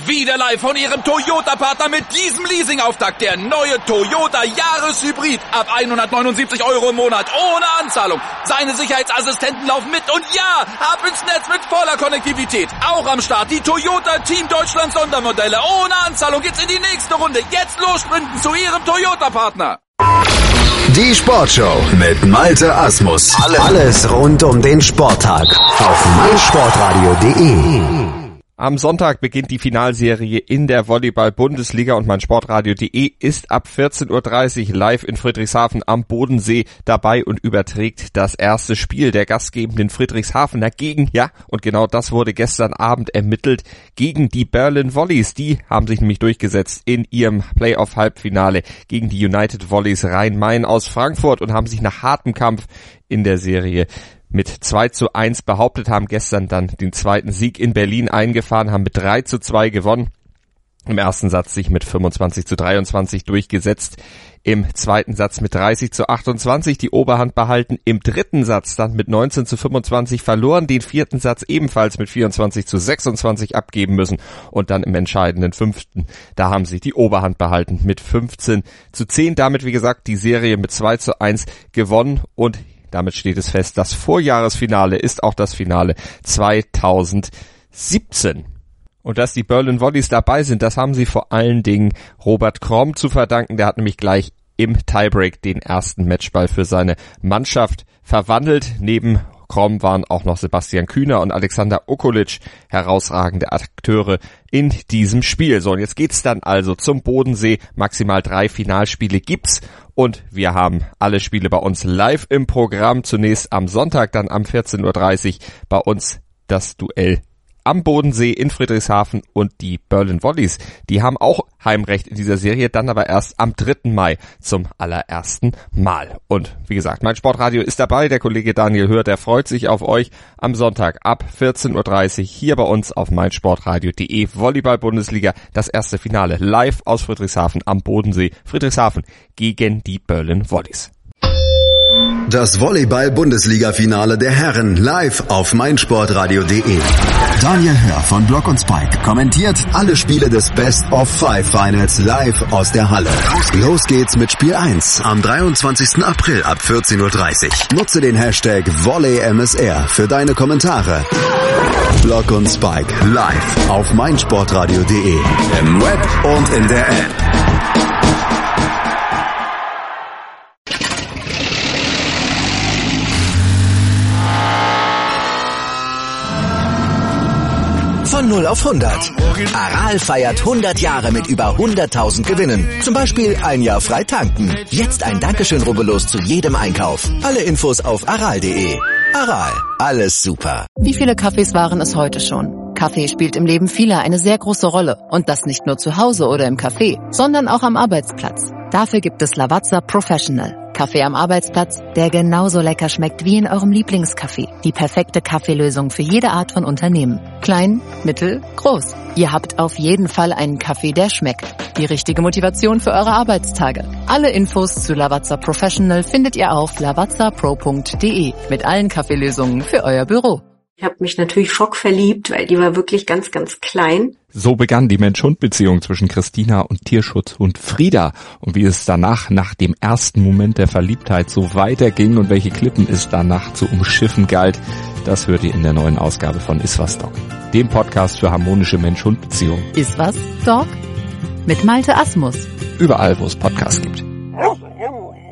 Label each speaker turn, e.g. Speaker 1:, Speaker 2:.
Speaker 1: Wieder live von Ihrem Toyota-Partner mit diesem Leasing-Auftakt. Der neue Toyota Jahreshybrid. Ab 179 € im Monat. Ohne Anzahlung. Seine Sicherheitsassistenten laufen mit. Und ja, ab ins Netz mit voller Konnektivität. Auch am Start die Toyota Team Deutschland Sondermodelle. Ohne Anzahlung geht's in die nächste Runde. Jetzt los sprinten zu Ihrem Toyota-Partner.
Speaker 2: Die Sportshow mit Malte Asmus. Alles rund um den Sporttag auf meinsportradio.de.
Speaker 3: Am Sonntag beginnt die Finalserie in der Volleyball-Bundesliga und meinsportradio.de ist ab 14:30 Uhr live in Friedrichshafen am Bodensee dabei und überträgt das erste Spiel der gastgebenden Friedrichshafener gegen, ja, und genau das wurde gestern Abend ermittelt, gegen die Berlin Volleys. Die haben sich nämlich durchgesetzt in ihrem Playoff-Halbfinale gegen die United Volleys Rhein-Main aus Frankfurt und haben sich nach hartem Kampf in der Serie mit 2:1 behauptet, haben gestern dann den zweiten Sieg in Berlin eingefahren, haben mit 3:2 gewonnen. Im ersten Satz sich mit 25:23 durchgesetzt, im zweiten Satz mit 30:28 die Oberhand behalten, im dritten Satz dann mit 19:25 verloren, den vierten Satz ebenfalls mit 24:26 abgeben müssen und dann im entscheidenden fünften, da haben sie die Oberhand behalten mit 15:10. Damit, wie gesagt, die Serie mit 2:1 gewonnen und damit steht es fest, das Vorjahresfinale ist auch das Finale 2017. Und dass die Berlin Volleys dabei sind, das haben sie vor allen Dingen Robert Kromm zu verdanken. Der hat nämlich gleich im Tiebreak den ersten Matchball für seine Mannschaft verwandelt. Neben Kromm waren auch noch Sebastian Kühner und Alexander Okolic herausragende Akteure in diesem Spiel. So, und jetzt geht's dann also zum Bodensee. Maximal 3 Finalspiele gibt's und wir haben alle Spiele bei uns live im Programm. Zunächst am Sonntag, dann am 14:30 Uhr bei uns das Duell am Bodensee in Friedrichshafen und die Berlin Volleys, die haben auch Heimrecht in dieser Serie, dann aber erst am 3. Mai zum allerersten Mal. Und wie gesagt, mein Sportradio ist dabei, der Kollege Daniel Hör, der freut sich auf euch am Sonntag ab 14:30 Uhr hier bei uns auf meinsportradio.de. Volleyball-Bundesliga, das erste Finale live aus Friedrichshafen am Bodensee. Friedrichshafen gegen die Berlin Volleys.
Speaker 2: Das Volleyball-Bundesliga-Finale der Herren live auf meinsportradio.de. Daniel Hör von Block und Spike kommentiert alle Spiele des Best-of-5 Finals live aus der Halle. Los geht's mit Spiel 1 am 23. April ab 14:30 Uhr. Nutze den Hashtag VolleyMSR für deine Kommentare. Block und Spike live auf meinsportradio.de. Im Web und in der App. Von 0 auf 100. Aral feiert 100 Jahre mit über 100.000 Gewinnen. Zum Beispiel ein Jahr frei tanken. Jetzt ein Dankeschön, rubbellos zu jedem Einkauf. Alle Infos auf aral.de. Aral, alles super.
Speaker 4: Wie viele Kaffees waren es heute schon? Kaffee spielt im Leben vieler eine sehr große Rolle. Und das nicht nur zu Hause oder im Café, sondern auch am Arbeitsplatz. Dafür gibt es Lavazza Professional. Kaffee am Arbeitsplatz, der genauso lecker schmeckt wie in eurem Lieblingscafé. Die perfekte Kaffeelösung für jede Art von Unternehmen. Klein, mittel, groß. Ihr habt auf jeden Fall einen Kaffee, der schmeckt. Die richtige Motivation für eure Arbeitstage. Alle Infos zu Lavazza Professional findet ihr auf lavazzapro.de mit allen Kaffeelösungen für euer Büro.
Speaker 5: Ich habe mich natürlich schockverliebt, weil die war wirklich ganz, ganz klein.
Speaker 6: So begann die Mensch-Hund-Beziehung zwischen Christina und Tierschutzhund Frieda. Und wie es danach, nach dem ersten Moment der Verliebtheit, so weiterging und welche Klippen es danach zu umschiffen galt, das hört ihr in der neuen Ausgabe von Iswas Dog, dem Podcast für harmonische Mensch-Hund-Beziehungen.
Speaker 4: Iswas Dog? Mit Malte Asmus.
Speaker 6: Überall, wo es Podcasts gibt.